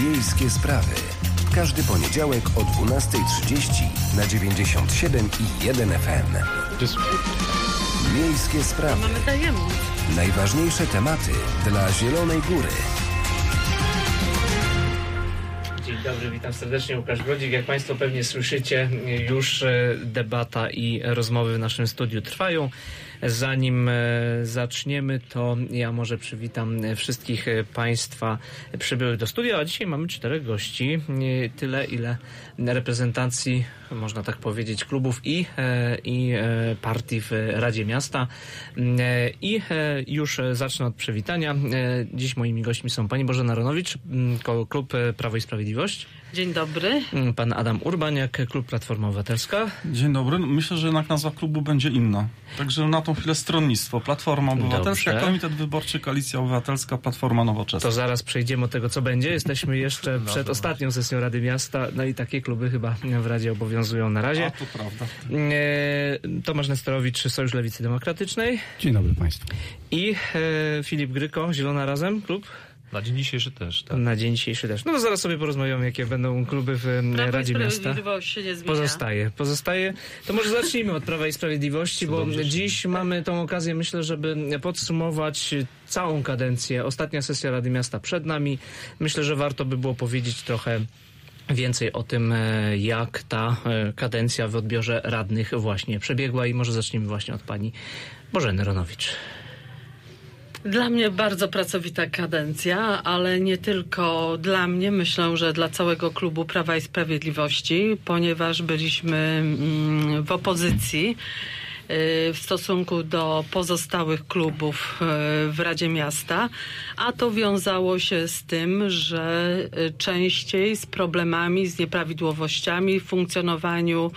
Wiejskie sprawy. Każdy poniedziałek o 12:30 na 97,1 FM. Wiejskie sprawy. Mamy tajemnic. Najważniejsze tematy dla Zielonej Góry. Dzień dobry, witam serdecznie, Łukasz Brodzik. Jak Państwo pewnie słyszycie, już debata i rozmowy w naszym studiu trwają. Zanim zaczniemy, to ja może przywitam wszystkich Państwa przybyłych do studia, a dzisiaj mamy 4 gości. Tyle, ile reprezentacji, można tak powiedzieć, klubów i partii w Radzie Miasta. I już zacznę od przywitania. Dziś moimi gośćmi są pani Bożena Ronowicz, klub Prawo i Sprawiedliwość. Dzień dobry. Pan Adam Urbaniak, klub Platforma Obywatelska. Dzień dobry. Myślę, że jednak nazwa klubu będzie inna. Także na tą chwilę stronnictwo. Platforma Obywatelska, Dobrze. Komitet Wyborczy, Koalicja Obywatelska, Platforma Nowoczesna. To zaraz przejdziemy do tego, co będzie. Jesteśmy jeszcze przed ostatnią sesją Rady Miasta. No i takie kluby chyba w Radzie obowiązują na razie. A, to prawda. Tomasz Nesterowicz, Sojusz Lewicy Demokratycznej. Dzień dobry Państwu. I Filip Gryko, Zielona Razem, klub. Na dzień dzisiejszy też, tak. Na dzień dzisiejszy też. No to zaraz sobie porozmawiamy, jakie będą kluby w Radzie Miasta. Się nie zmienia. Pozostaje. To może zacznijmy od Prawa i Sprawiedliwości, bo dziś mamy tą okazję, myślę, żeby podsumować całą kadencję. Ostatnia sesja Rady Miasta przed nami. Myślę, że warto by było powiedzieć trochę więcej o tym, jak ta kadencja w odbiorze radnych właśnie przebiegła i może zacznijmy właśnie od pani Bożeny Ronowicz. Dla mnie bardzo pracowita kadencja, ale nie tylko dla mnie, myślę, że dla całego klubu Prawa i Sprawiedliwości, ponieważ byliśmy w opozycji w stosunku do pozostałych klubów w Radzie Miasta, a to wiązało się z tym, że częściej z problemami, z nieprawidłowościami w funkcjonowaniu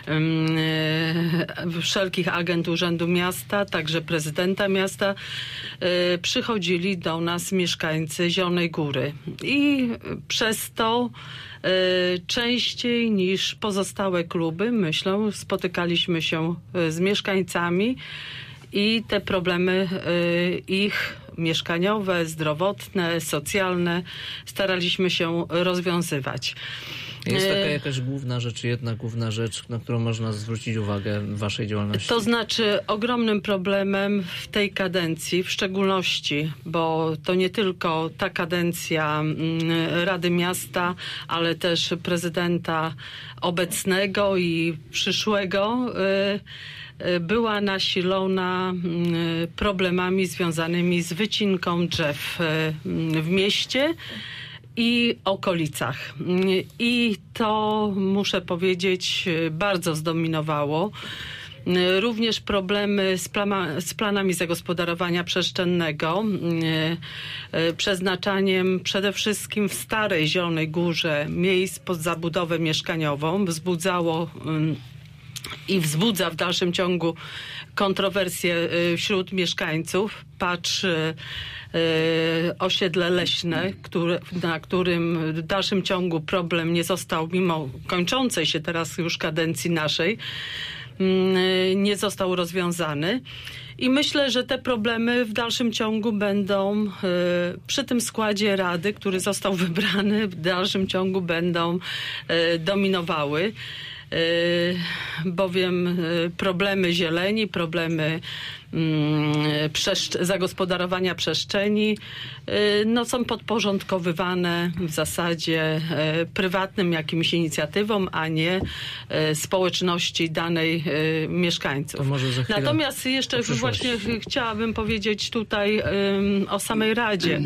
wszelkich agent Urzędu Miasta, także prezydenta miasta, przychodzili do nas mieszkańcy Zielonej Góry. I przez to częściej niż pozostałe kluby, myślę, spotykaliśmy się z mieszkańcami i te problemy ich mieszkaniowe, zdrowotne, socjalne staraliśmy się rozwiązywać. Jest taka jakaś główna rzecz, jedna główna rzecz, na którą można zwrócić uwagę w waszej działalności? To znaczy ogromnym problemem w tej kadencji, w szczególności, bo to nie tylko ta kadencja Rady Miasta, ale też prezydenta obecnego i przyszłego, była nasilona problemami związanymi z wycinką drzew w mieście i okolicach. I to, muszę powiedzieć, bardzo zdominowało. Również problemy z planami zagospodarowania przestrzennego, przeznaczaniem przede wszystkim w Starej Zielonej Górze miejsc pod zabudowę mieszkaniową wzbudzało i wzbudza w dalszym ciągu kontrowersje wśród mieszkańców. Patrz osiedle leśne, na którym w dalszym ciągu problem nie został, mimo kończącej się teraz już kadencji naszej, nie został rozwiązany. I myślę, że te problemy w dalszym ciągu będą przy tym składzie Rady, który został wybrany, w dalszym ciągu będą dominowały. Bowiem problemy zieleni, problemy zagospodarowania przestrzeni są podporządkowywane w zasadzie prywatnym jakimś inicjatywom, a nie społeczności danej mieszkańców. Natomiast jeszcze właśnie chciałabym powiedzieć tutaj o samej Radzie.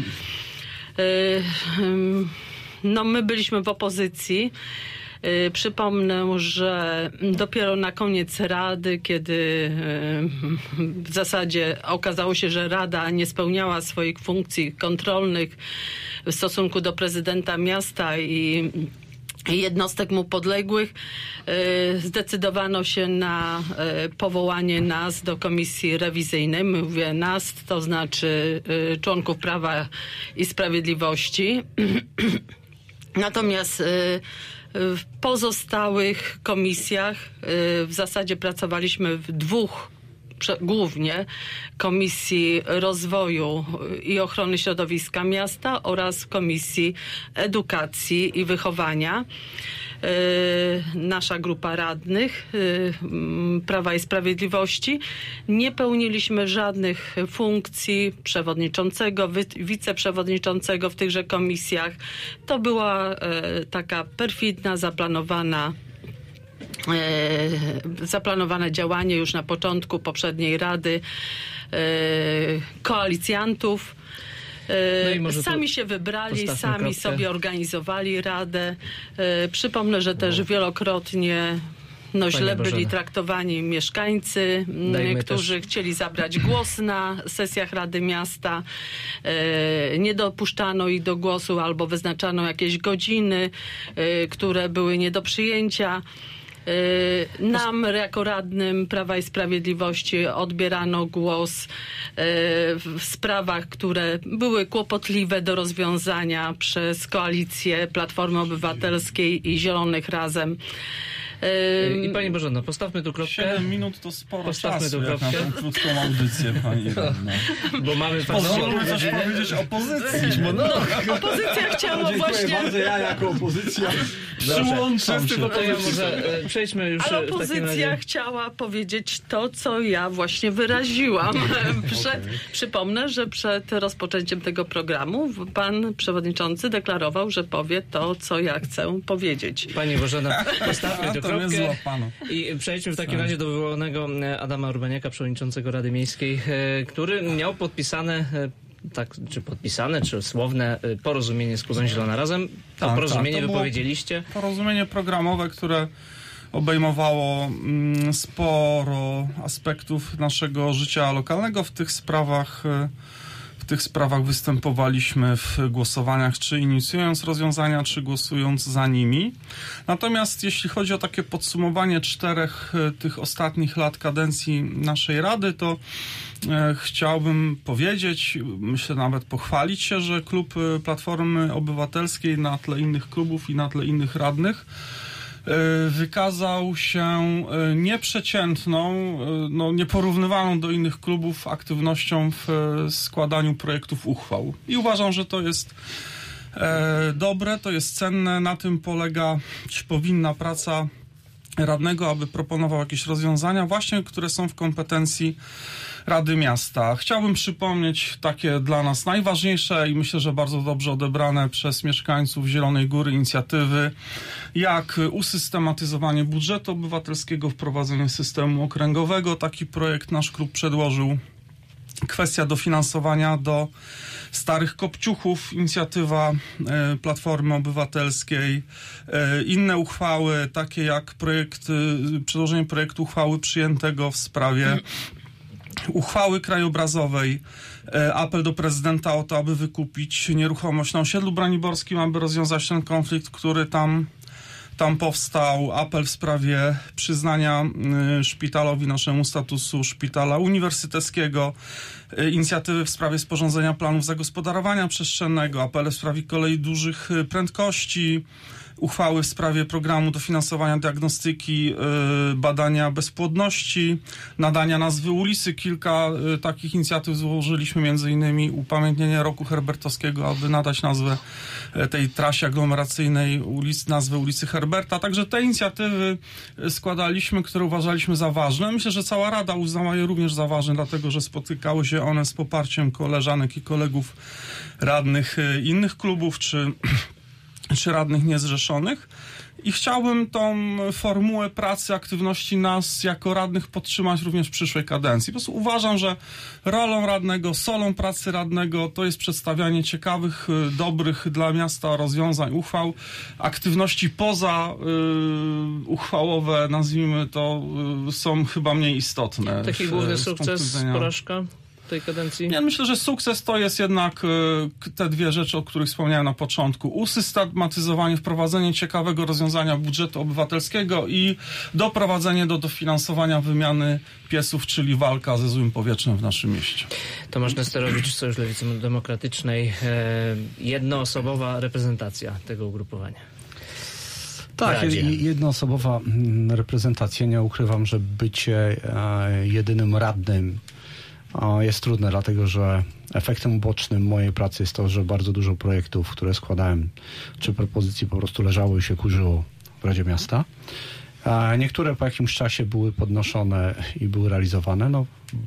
My byliśmy w opozycji. Przypomnę, że dopiero na koniec Rady, kiedy w zasadzie okazało się, że Rada nie spełniała swoich funkcji kontrolnych w stosunku do prezydenta miasta i jednostek mu podległych, zdecydowano się na powołanie nas do komisji rewizyjnej. Mówię nas, to znaczy członków Prawa i Sprawiedliwości. Natomiast w pozostałych komisjach w zasadzie pracowaliśmy w 2 głównie Komisji Rozwoju i Ochrony Środowiska Miasta oraz Komisji Edukacji i Wychowania. Nasza grupa radnych Prawa i Sprawiedliwości. Nie pełniliśmy żadnych funkcji przewodniczącego, wiceprzewodniczącego w tychże komisjach. To była taka perfidna, zaplanowane działanie już na początku poprzedniej Rady koalicjantów. Sami się wybrali, sami sobie organizowali radę. Przypomnę, że też wielokrotnie źle byli traktowani mieszkańcy, którzy chcieli zabrać głos na sesjach Rady Miasta. Nie dopuszczano ich do głosu albo wyznaczano jakieś godziny, które były nie do przyjęcia. Nam jako radnym Prawa i Sprawiedliwości odbierano głos w sprawach, które były kłopotliwe do rozwiązania przez koalicję Platformy Obywatelskiej i Zielonych Razem. I Pani Bożeno, postawmy tu kropkę. 7 minut to sporo czasu, jak na tą krótką audycję, Pani Iwona. Bo mamy Pozwólmy coś powiedzieć opozycji. Opozycja chciała właśnie... bardzo, ja jako opozycja przyłączam się. Może przejdźmy już Ale w takim opozycja razie. chciała powiedzieć to, co ja właśnie wyraziłam. Przypomnę, że przed rozpoczęciem tego programu pan przewodniczący deklarował, że powie to, co ja chcę powiedzieć. Pani Bożena, postawmy tu kropkę i przejdźmy w takim razie do wywołanego Adama Urbaniaka, przewodniczącego Rady Miejskiej, który miał podpisane, czy słowne porozumienie z klubem Zielona Razem. To porozumienie to wypowiedzieliście. Porozumienie programowe, które obejmowało sporo aspektów naszego życia lokalnego. W tych sprawach występowaliśmy w głosowaniach, czy inicjując rozwiązania, czy głosując za nimi. Natomiast jeśli chodzi o takie podsumowanie 4 tych ostatnich lat kadencji naszej Rady, to chciałbym powiedzieć, myślę nawet pochwalić się, że klub Platformy Obywatelskiej na tle innych klubów i na tle innych radnych wykazał się nieprzeciętną, nieporównywaną do innych klubów aktywnością w składaniu projektów uchwał. I uważam, że to jest dobre, to jest cenne. Na tym polega, powinna praca radnego, aby proponował jakieś rozwiązania właśnie, które są w kompetencji Rady Miasta. Chciałbym przypomnieć takie dla nas najważniejsze i myślę, że bardzo dobrze odebrane przez mieszkańców Zielonej Góry inicjatywy, jak usystematyzowanie budżetu obywatelskiego, wprowadzenie systemu okręgowego. Taki projekt nasz klub przedłożył. Kwestia dofinansowania do starych kopciuchów, inicjatywa Platformy Obywatelskiej. Inne uchwały, takie jak przedłożenie projektu uchwały przyjętego w sprawie uchwały krajobrazowej, apel do prezydenta o to, aby wykupić nieruchomość na osiedlu braniborskim, aby rozwiązać ten konflikt, który tam powstał, apel w sprawie przyznania szpitalowi naszemu statusu szpitala uniwersyteckiego, inicjatywy w sprawie sporządzenia planów zagospodarowania przestrzennego, apele w sprawie kolei dużych prędkości, uchwały w sprawie programu dofinansowania diagnostyki, badania bezpłodności, nadania nazwy ulicy. Kilka takich inicjatyw złożyliśmy, między innymi upamiętnienie roku herbertowskiego, aby nadać nazwę tej trasie aglomeracyjnej nazwę ulicy Herberta. Także te inicjatywy składaliśmy, które uważaliśmy za ważne. Myślę, że cała Rada uznała je również za ważne, dlatego że spotykały się one z poparciem koleżanek i kolegów radnych innych klubów, czy radnych niezrzeszonych. I chciałbym tą formułę pracy, aktywności nas jako radnych podtrzymać również w przyszłej kadencji. Po prostu uważam, że rolą radnego, solą pracy radnego to jest przedstawianie ciekawych, dobrych dla miasta rozwiązań, uchwał. Aktywności poza uchwałowe, nazwijmy to, są chyba mniej istotne. Taki główny sukces, porażka tej kadencji? Ja myślę, że sukces to jest jednak te dwie rzeczy, o których wspomniałem na początku. Usystematyzowanie, wprowadzenie ciekawego rozwiązania budżetu obywatelskiego i doprowadzenie do dofinansowania wymiany piesów, czyli walka ze złym powietrzem w naszym mieście. Tomasz Nesterowicz, Sojusz Lewicy Demokratycznej. Jednoosobowa reprezentacja tego ugrupowania. Tak, jednoosobowa reprezentacja. Nie ukrywam, że bycie jedynym radnym jest trudne, dlatego że efektem ubocznym mojej pracy jest to, że bardzo dużo projektów, które składałem, czy propozycji po prostu leżało i się kurzyło w Radzie Miasta. Niektóre po jakimś czasie były podnoszone i były realizowane. No,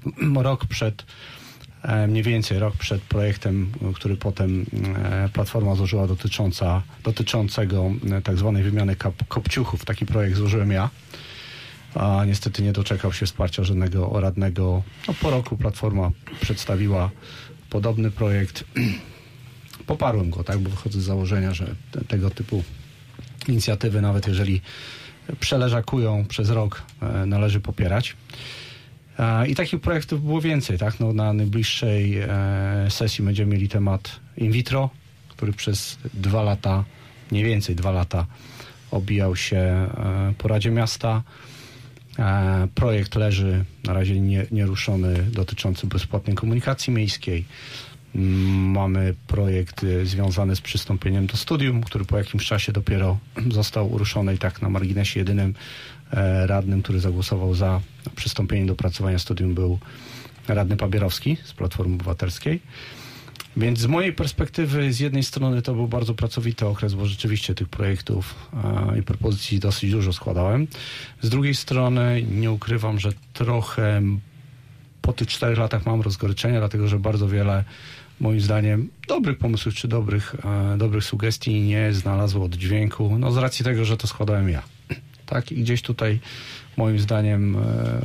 mniej więcej rok przed projektem, który potem Platforma złożyła dotyczącego tak zwanej wymiany kopciuchów. Taki projekt złożyłem ja. A niestety nie doczekał się wsparcia żadnego radnego. No, po roku Platforma przedstawiła podobny projekt. Poparłem go, tak, bo wychodzę z założenia, że tego typu inicjatywy, nawet jeżeli przeleżakują przez rok, należy popierać. I takich projektów było więcej, tak? No, na najbliższej sesji będziemy mieli temat in vitro, który przez 2 lata, mniej więcej 2 lata obijał się po Radzie Miasta. Projekt leży na razie nieruszony, dotyczący bezpłatnej komunikacji miejskiej. Mamy projekt związany z przystąpieniem do studium, który po jakimś czasie dopiero został uruszony i tak na marginesie jedynym radnym, który zagłosował za przystąpieniem do opracowania studium, był radny Pabierowski z Platformy Obywatelskiej. Więc z mojej perspektywy z jednej strony to był bardzo pracowity okres, bo rzeczywiście tych projektów i propozycji dosyć dużo składałem. Z drugiej strony nie ukrywam, że trochę po tych 4 latach mam rozgoryczenia, dlatego że bardzo wiele moim zdaniem dobrych pomysłów czy dobrych sugestii nie znalazło oddźwięku, no z racji tego, że to składałem ja. Tak, i gdzieś tutaj moim zdaniem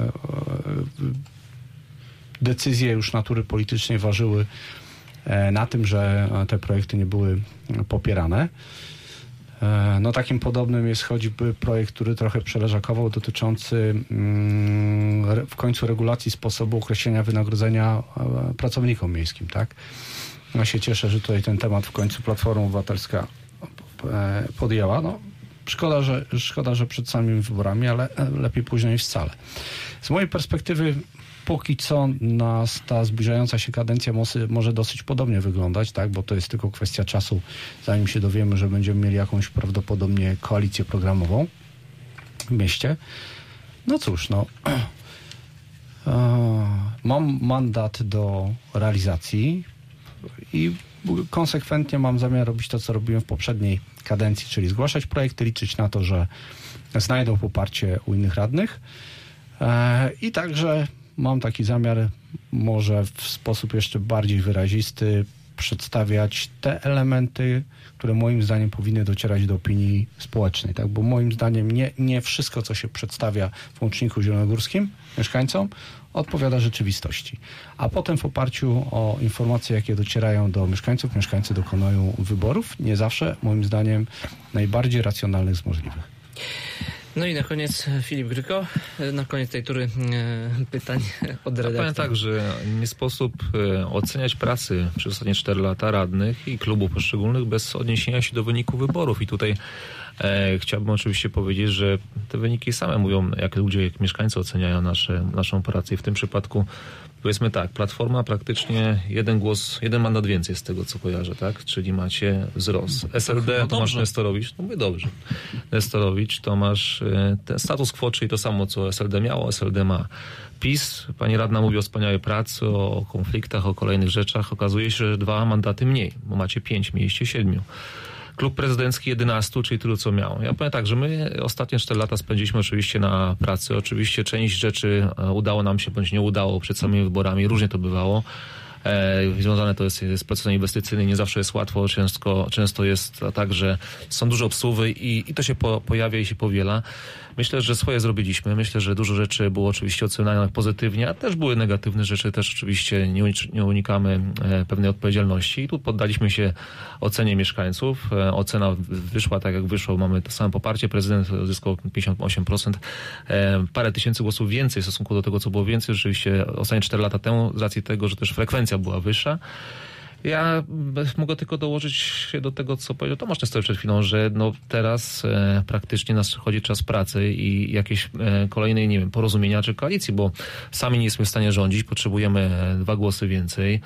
decyzje już natury politycznej ważyły na tym, że te projekty nie były popierane. No takim podobnym jest choćby projekt, który trochę przeleżakował, dotyczący w końcu regulacji sposobu określenia wynagrodzenia pracownikom miejskim, tak? Ja się cieszę, że tutaj ten temat w końcu Platforma Obywatelska podjęła. No, szkoda, że przed samymi wyborami, ale lepiej późno niż wcale. Z mojej perspektywy póki co ta zbliżająca się kadencja może dosyć podobnie wyglądać, tak, bo to jest tylko kwestia czasu, zanim się dowiemy, że będziemy mieli jakąś prawdopodobnie koalicję programową w mieście. No cóż, mam mandat do realizacji i konsekwentnie mam zamiar robić to, co robiłem w poprzedniej kadencji, czyli zgłaszać projekty, liczyć na to, że znajdą poparcie u innych radnych i także mam taki zamiar, może w sposób jeszcze bardziej wyrazisty, przedstawiać te elementy, które moim zdaniem powinny docierać do opinii społecznej, tak? Bo moim zdaniem nie wszystko, co się przedstawia w łączniku zielonogórskim mieszkańcom, odpowiada rzeczywistości. A potem w oparciu o informacje, jakie docierają do mieszkańców, mieszkańcy dokonują wyborów, nie zawsze, moim zdaniem, najbardziej racjonalnych z możliwych. No i na koniec Filip Gryko, na koniec tej tury pytań od redaktora. Ja powiem tak, że nie sposób oceniać pracy przez ostatnie 4 lata radnych i klubów poszczególnych bez odniesienia się do wyniku wyborów. I tutaj chciałbym oczywiście powiedzieć, że te wyniki same mówią, jak ludzie, jak mieszkańcy oceniają naszą pracę. I w tym przypadku powiedzmy tak, Platforma praktycznie 1 mandat więcej z tego, co kojarzę, tak? Czyli macie wzrost. SLD, no Tomasz Nestorowicz, no mówię dobrze. Nestorowicz, Tomasz, ten status quo, czyli to samo, co SLD miało, SLD ma. PiS, pani radna mówi o wspaniałej pracy, o konfliktach, o kolejnych rzeczach. Okazuje się, że 2 mandaty mniej, bo macie 5, mieliście 7. Klub prezydencki 11, czyli tylu, co miał. Ja powiem tak, że my ostatnie 4 lata spędziliśmy oczywiście na pracy. Oczywiście część rzeczy udało nam się, bądź nie udało przed samymi wyborami. Różnie to bywało. Związane to jest z procesem inwestycyjnym. Nie zawsze jest łatwo. Często jest tak, że są duże obsuwy i to się pojawia i się powiela. Myślę, że swoje zrobiliśmy. Myślę, że dużo rzeczy było oczywiście ocenianych pozytywnie, a też były negatywne rzeczy. Też oczywiście nie unikamy pewnej odpowiedzialności. I tu poddaliśmy się ocenie mieszkańców. Ocena wyszła tak, jak wyszło. Mamy to samo poparcie. Prezydent zyskał 58%. Parę tysięcy głosów więcej w stosunku do tego, co było więcej. Rzeczywiście ostatnie 4 lata temu, z racji tego, że też frekwencja była wyższa. Ja mogę tylko dołożyć się do tego, co powiedział Tomasz Nestorowicz przed chwilą, że teraz praktycznie nadchodzi czas pracy i jakieś kolejnej, nie wiem, porozumienia czy koalicji, bo sami nie jesteśmy w stanie rządzić, potrzebujemy 2 głosy więcej.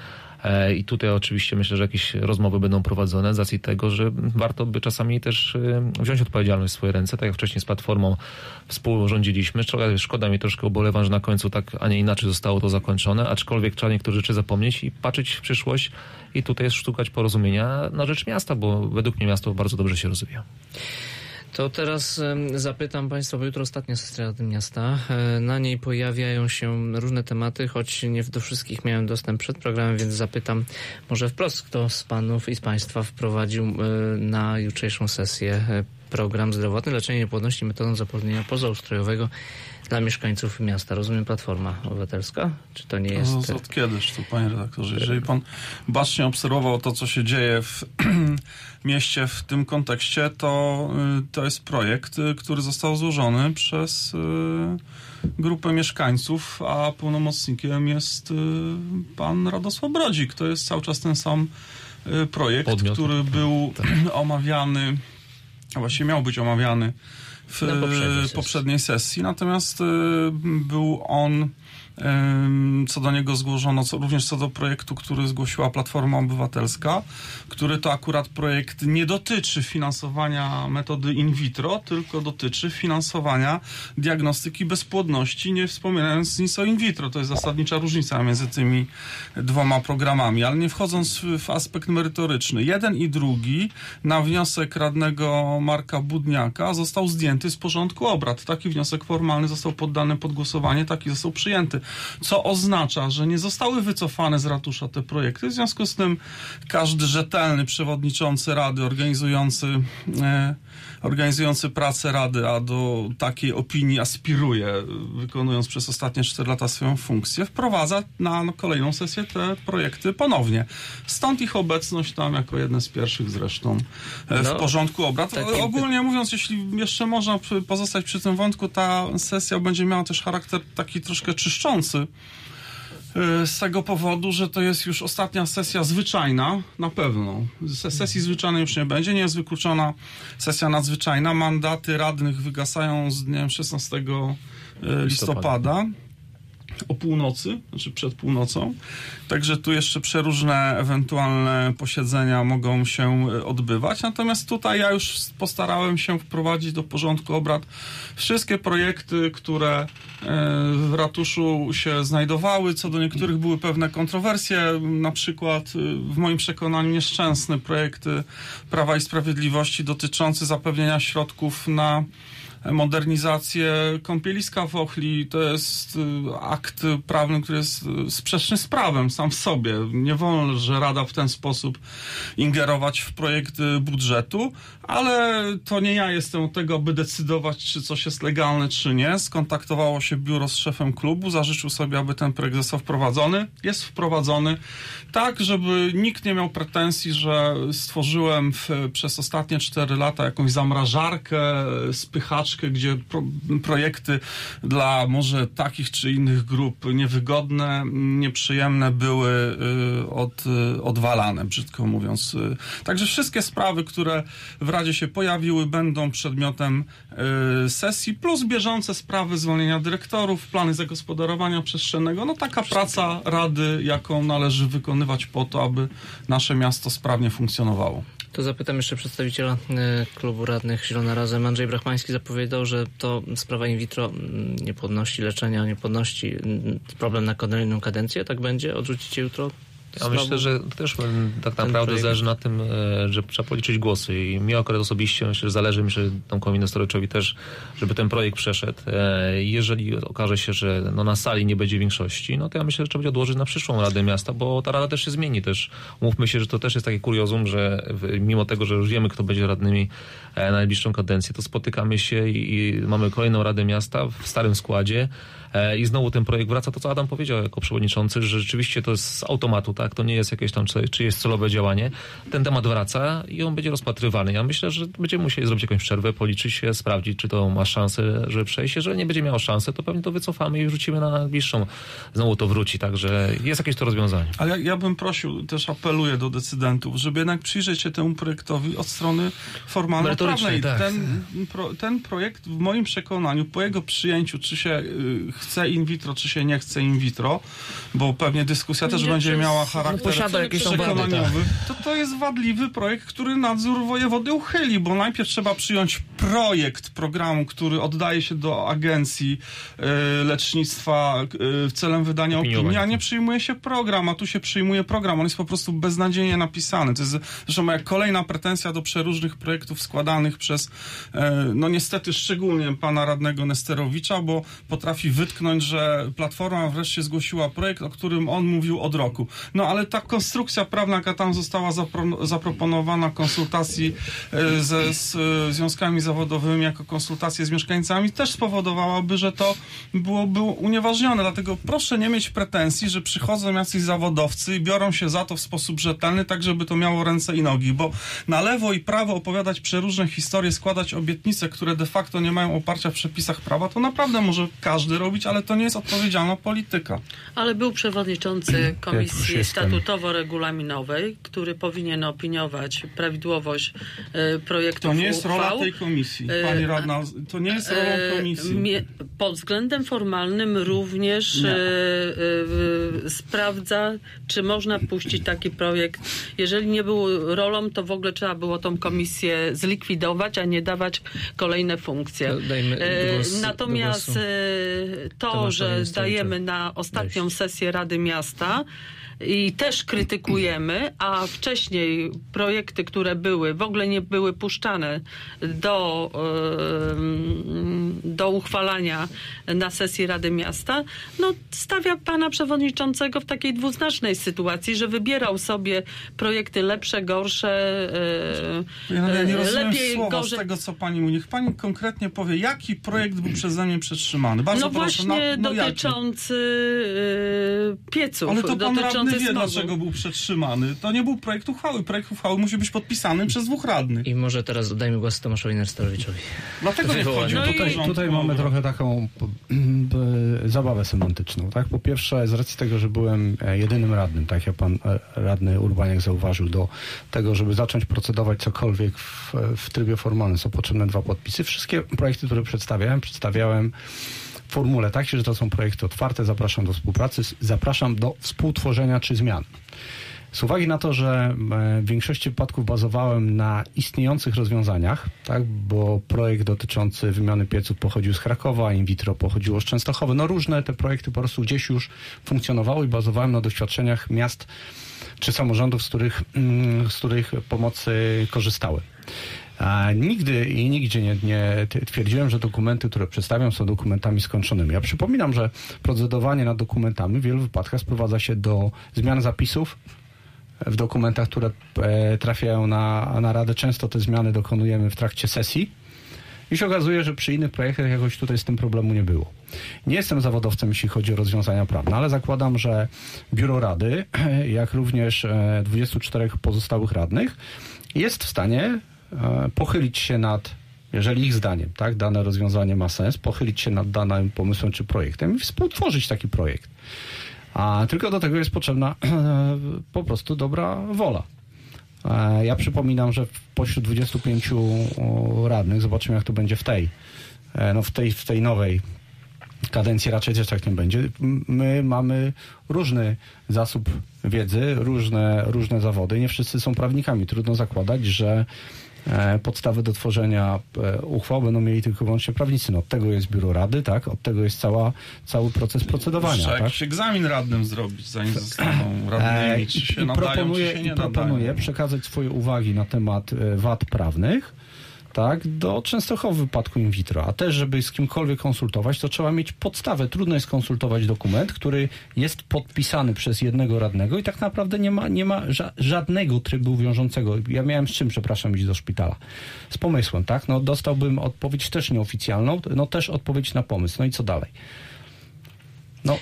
I tutaj oczywiście myślę, że jakieś rozmowy będą prowadzone z racji tego, że warto by czasami też wziąć odpowiedzialność w swoje ręce, tak jak wcześniej z Platformą współrządziliśmy. Szkoda mi, troszkę ubolewam, że na końcu tak, a nie inaczej zostało to zakończone, aczkolwiek trzeba niektóre rzeczy zapomnieć i patrzeć w przyszłość i tutaj szukać porozumienia na rzecz miasta, bo według mnie miasto bardzo dobrze się rozwija. To teraz zapytam Państwa, bo jutro ostatnia sesja Rady Miasta. Na niej pojawiają się różne tematy, choć nie do wszystkich miałem dostęp przed programem, więc zapytam może wprost, kto z Panów i z Państwa wprowadził na jutrzejszą sesję program zdrowotny leczenie niepłodności metodą zapłodnienia pozaustrojowego dla mieszkańców miasta. Rozumiem, Platforma Obywatelska? Czy to nie jest... Od kiedyś tu, panie redaktorze. Jeżeli pan bacznie obserwował to, co się dzieje w mieście w tym kontekście, to jest projekt, który został złożony przez grupę mieszkańców, a pełnomocnikiem jest pan Radosław Brodzik. To jest cały czas ten sam projekt, który był omawiany, a właściwie miał być omawiany w poprzedniej sesji. Natomiast był on, co do niego zgłoszono, również co do projektu, który zgłosiła Platforma Obywatelska, który to akurat projekt nie dotyczy finansowania metody in vitro, tylko dotyczy finansowania diagnostyki bezpłodności, nie wspominając nic o in vitro. To jest zasadnicza różnica między tymi dwoma programami, ale nie wchodząc w aspekt merytoryczny. Jeden i drugi na wniosek radnego Marka Budniaka został zdjęty z porządku obrad. Taki wniosek formalny został poddany pod głosowanie, taki został przyjęty. Co oznacza, że nie zostały wycofane z ratusza te projekty. W związku z tym każdy rzetelny przewodniczący Rady, organizujący pracę Rady, a do takiej opinii aspiruje, wykonując przez ostatnie 4 lata swoją funkcję, wprowadza na kolejną sesję te projekty ponownie. Stąd ich obecność tam jako jedne z pierwszych zresztą w porządku obrad. Ogólnie mówiąc, jeśli jeszcze można pozostać przy tym wątku, ta sesja będzie miała też charakter taki troszkę czyszczący. Z tego powodu, że to jest już ostatnia sesja zwyczajna, na pewno. Sesji zwyczajnej już nie będzie, nie jest wykluczona sesja nadzwyczajna. Mandaty radnych wygasają z dniem 16 listopada. O północy, znaczy przed północą. Także tu jeszcze przeróżne ewentualne posiedzenia mogą się odbywać. Natomiast tutaj ja już postarałem się wprowadzić do porządku obrad wszystkie projekty, które w ratuszu się znajdowały. Co do niektórych były pewne kontrowersje. Na przykład w moim przekonaniu nieszczęsny projekt Prawa i Sprawiedliwości dotyczący zapewnienia środków na modernizację kąpieliska w Ochli. To jest akt prawny, który jest sprzeczny z prawem sam w sobie. Nie wolno, że Rada w ten sposób ingerować w projekt budżetu, ale to nie ja jestem od tego, aby decydować, czy coś jest legalne, czy nie. Skontaktowało się biuro z szefem klubu, zażyczył sobie, aby ten projekt został wprowadzony. Jest wprowadzony tak, żeby nikt nie miał pretensji, że stworzyłem przez ostatnie 4 lata jakąś zamrażarkę, spychaczkę, gdzie projekty dla może takich czy innych grup niewygodne, nieprzyjemne były odwalane, brzydko mówiąc. Także wszystkie sprawy, które w Radzie się pojawiły, będą przedmiotem sesji, plus bieżące sprawy zwolnienia dyrektorów, plany zagospodarowania przestrzennego. No taka praca Rady, jaką należy wykonywać po to, aby nasze miasto sprawnie funkcjonowało. To zapytam jeszcze przedstawiciela klubu radnych Zielona Razem. Andrzej Brachmański zapowiedział, że to sprawa in vitro niepłodności, leczenia niepłodności, problem na kolejną kadencję. Tak będzie? Odrzucicie jutro? Ja myślę, że też tak naprawdę zależy na tym, że trzeba policzyć głosy i mi akurat osobiście myślę, że zależy mi, że Tomkowi Nestoryczowi też, żeby ten projekt przeszedł. Jeżeli okaże się, że na sali nie będzie większości, no to ja myślę, że trzeba będzie odłożyć na przyszłą Radę Miasta, bo ta Rada też się zmieni też. Mówmy się, że to też jest takie kuriozum, że mimo tego, że już wiemy, kto będzie radnymi na najbliższą kadencję, to spotykamy się i mamy kolejną Radę Miasta w starym składzie. I znowu ten projekt wraca, to co Adam powiedział jako przewodniczący, że rzeczywiście to jest z automatu, tak? To nie jest jakieś tam czyjeś celowe działanie. Ten temat wraca i on będzie rozpatrywany. Ja myślę, że będziemy musieli zrobić jakąś przerwę, policzyć się, sprawdzić, czy to ma szansę, żeby przejść. Jeżeli nie będzie miało szansy, to pewnie to wycofamy i wrzucimy na najbliższą. Znowu to wróci, także jest jakieś to rozwiązanie. Ale ja bym prosił, też apeluję do decydentów, żeby jednak przyjrzeć się temu projektowi od strony formalno-prawnej. Tak. Ten projekt w moim przekonaniu, po jego przyjęciu, czy się chce in vitro, czy się nie chce in vitro, bo pewnie dyskusja też będzie miała charakter posiada jakieś przekonaniowy, to jest wadliwy projekt, który nadzór wojewody uchyli, bo najpierw trzeba przyjąć projekt programu, który oddaje się do agencji lecznictwa celem wydania opinii, a nie przyjmuje się program, a tu się przyjmuje program. On jest po prostu beznadziejnie napisany. To jest zresztą moja kolejna pretensja do przeróżnych projektów składanych przez, no niestety szczególnie pana radnego Nesterowicza, bo potrafi wytknąć, że Platforma wreszcie zgłosiła projekt, o którym on mówił od roku. No ale ta konstrukcja prawna, jaka tam została zaproponowana, konsultacji ze związkami zawodowymi, jako konsultacje z mieszkańcami, też spowodowałaby, że to byłoby unieważnione. Dlatego proszę nie mieć pretensji, że przychodzą jacyś zawodowcy i biorą się za to w sposób rzetelny, tak żeby to miało ręce i nogi, bo na lewo i prawo opowiadać przeróżne historie, składać obietnice, które de facto nie mają oparcia w przepisach prawa, to naprawdę może każdy robić, ale to nie jest odpowiedzialna polityka. Ale był przewodniczący Komisji Statutowo-Regulaminowej, który powinien opiniować prawidłowość projektów To nie jest uchwał. rola tej komisji, pani radna. To nie jest rolą komisji. Pod względem formalnym również sprawdza, czy można puścić taki projekt. Jeżeli nie był rolą, to w ogóle trzeba było tą komisję zlikwidować, a nie dawać kolejne funkcje. Natomiast to, że dajemy na ostatnią sesję Rady Miasta i też krytykujemy, a wcześniej projekty, które były, w ogóle nie były puszczane do uchwalania na sesji Rady Miasta, no stawia pana przewodniczącego w takiej dwuznacznej sytuacji, że wybierał sobie projekty lepsze, gorsze, Ja nie rozumiem lepiej, słowa gorzej. z tego, co pani mówi. Niech pani konkretnie powie, jaki projekt był przeze mnie przetrzymany. Bardzo No proszę. właśnie Jaki? dotyczący pieców. Ale to pan radny wie, smogu. dlaczego był przetrzymany. To nie był projekt uchwały. Projekt uchwały musi być podpisany przez 2 radnych. I może teraz oddajmy głos Tomaszowi Nesterowiczowi. Dlatego nie wchodzi No do i porządku. Tutaj mamy trochę taką zabawę semantyczną, tak? Po pierwsze, z racji tego, że byłem jedynym radnym, tak jak pan radny Urbaniak zauważył, do tego, żeby zacząć procedować cokolwiek w trybie formalnym, są potrzebne 2 podpisy. Wszystkie projekty, które przedstawiałem w formule takiej, że to są projekty otwarte, zapraszam do współpracy, zapraszam do współtworzenia czy zmian. Z uwagi na to, że w większości wypadków bazowałem na istniejących rozwiązaniach, tak, bo projekt dotyczący wymiany pieców pochodził z Krakowa, in vitro pochodziło z Częstochowy, no różne te projekty po prostu gdzieś już funkcjonowały i bazowałem na doświadczeniach miast czy samorządów, z których pomocy korzystały. Nigdy i nigdzie nie twierdziłem, że dokumenty, które przedstawiam, są dokumentami skończonymi. Ja przypominam, że procedowanie nad dokumentami w wielu wypadkach sprowadza się do zmian zapisów w dokumentach, które trafiają na Radę. Często te zmiany dokonujemy w trakcie sesji i się okazuje, że przy innych projektach jakoś tutaj z tym problemu nie było. Nie jestem zawodowcem, jeśli chodzi o rozwiązania prawne, ale zakładam, że Biuro Rady, jak również 24 pozostałych radnych, jest w stanie pochylić się nad, jeżeli ich zdaniem, tak, dane rozwiązanie ma sens, pochylić się nad danym pomysłem czy projektem i współtworzyć taki projekt. A tylko do tego jest potrzebna po prostu dobra wola. Ja przypominam, że pośród 25 radnych, zobaczymy jak to będzie w tej nowej kadencji, raczej też tak nie będzie. My mamy różny zasób wiedzy, różne zawody. Nie wszyscy są prawnikami. Trudno zakładać, że podstawy do tworzenia uchwał będą mieli tylko wyłącznie prawnicy. No, od tego jest Biuro Rady, tak? Od tego jest cały proces procedowania. Trzeba tak? jakiś egzamin radnym zrobić, zanim zostaną radnymi, czy się nadają, czy się nie proponuję nadają. przekazać swoje uwagi na temat wad prawnych, tak, do Częstochowy w wypadku in vitro. A też, żeby z kimkolwiek konsultować, to trzeba mieć podstawę. Trudno jest konsultować dokument, który jest podpisany przez jednego radnego i tak naprawdę nie ma żadnego trybu wiążącego. Ja miałem z czym, przepraszam, iść do szpitala. Z pomysłem, tak? No, dostałbym odpowiedź też nieoficjalną, no też odpowiedź na pomysł. No i co dalej? No,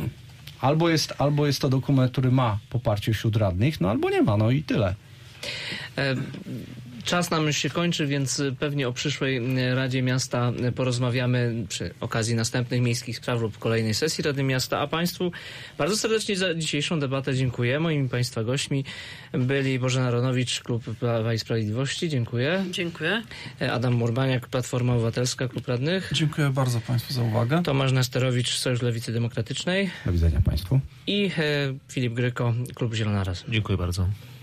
albo jest to dokument, który ma poparcie wśród radnych, no albo nie ma, no i tyle. Czas nam już się kończy, więc pewnie o przyszłej Radzie Miasta porozmawiamy przy okazji następnych miejskich spraw lub kolejnej sesji Rady Miasta. A Państwu bardzo serdecznie za dzisiejszą debatę dziękuję. Moimi Państwa gośćmi byli Bożena Ronowicz, Klub Prawa i Sprawiedliwości. Dziękuję. Dziękuję. Adam Murbaniak, Platforma Obywatelska, Klub Radnych. Dziękuję bardzo Państwu za uwagę. Tomasz Nesterowicz, Sojusz Lewicy Demokratycznej. Do widzenia Państwu. I Filip Gryko, Klub Zielona Raz. Dziękuję bardzo.